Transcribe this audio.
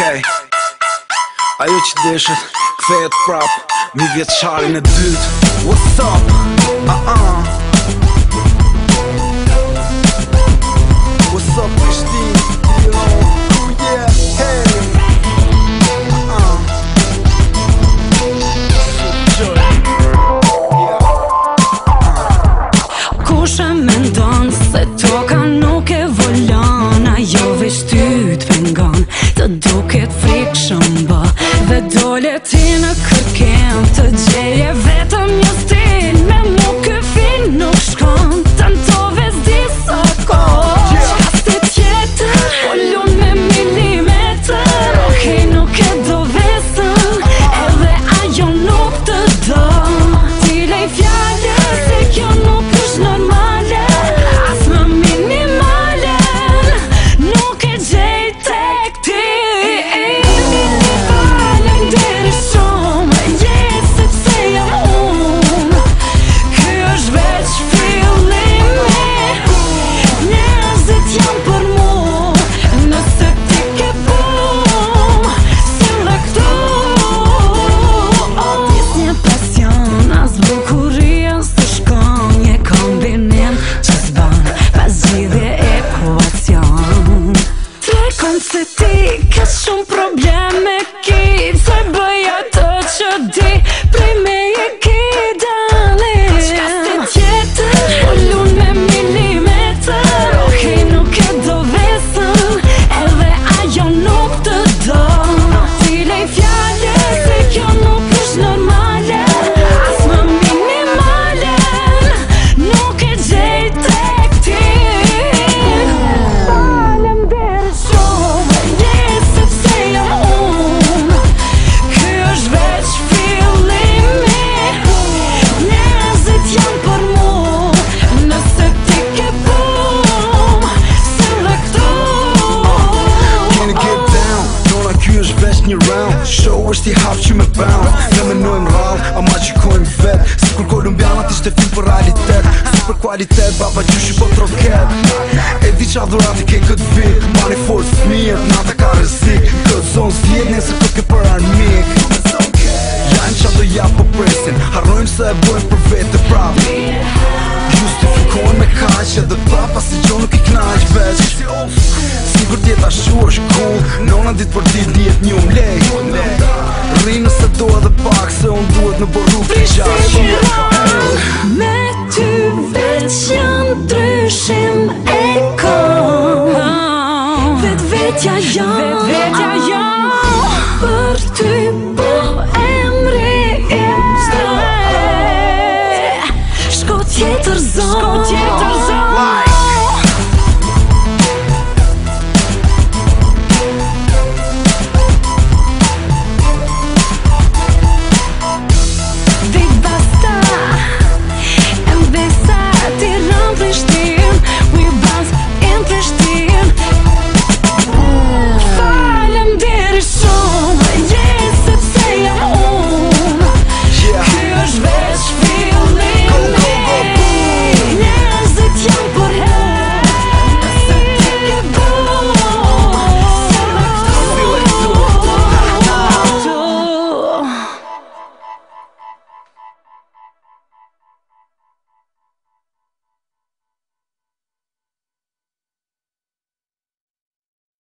Okej, ajo që deshet kthehet prap mi vjeçarin e dytë. What's up? What's up, Prishtinë? Yo, yeah, hey. Kush e mendon se toka nuk e volon, ajo veç ty t'pengon, të duket frikshëm bë, dhe dole ti në kërkem, të gjeje vetëm një stil, me mu ky film nuk shkon, tentove s'disa kohë, qka se tjetër, folun me milimetër, okej nuk e do vesën, edhe ajo nuk të do, ti lej fjallë, se kjo nuk është normale, as më minimale, nuk e gjej tek ti. Faleminderit shumë, sepse jam unë, ky është veç fillimi, njerëzit janë për mu, nëse ti ke bum, sille këtu, tis një pasion, as bukuria së shkon, një kombinim që s'ban, pas gjithje ekuacion. Trekon se ti ka shumë probleme ki, se bëja të që di, prej me e ki dalin, qka se tjetër, folun me milimetër, okej nuk e do vesën, edhe ajo nuk të do, ti lej fjallë, se kjo nuk është normale, as më minimale, nuk e gjej tek ti. Faleminderit shumë, sepse jam unë, ky është veç fillimi, njerëzit janë për mu, nëse ti ke bum, sille këtu. Can you get down? Dona ky është veç një round. Show është i hap që me bound. Ne menojmë rall, ama qikojmë vet. Si kur kolumbianat ishte film për realitet. Super kualitet, baba gjyshi po troket. E di qa dhurat i ke këtë vit. Money for fëmijët, nata ka rrezik. Këtë zonë s'vjet, nëse këtë ke për armik. Janë qa do ja po presin, harrojmë se e bojmë për vete prap. Justifikohen me kaq, edhe prapa si gjo nuk i knaq veç. Sigur tjeta shu është cool, nona dit për dit njet një lej. Rri nëse do edhe pak, se unë duhet në borru për gjash. Me ty veç janë ndryshim e kom, vetvetja jam, për ty po emri im zdo, shko tjetër zonë.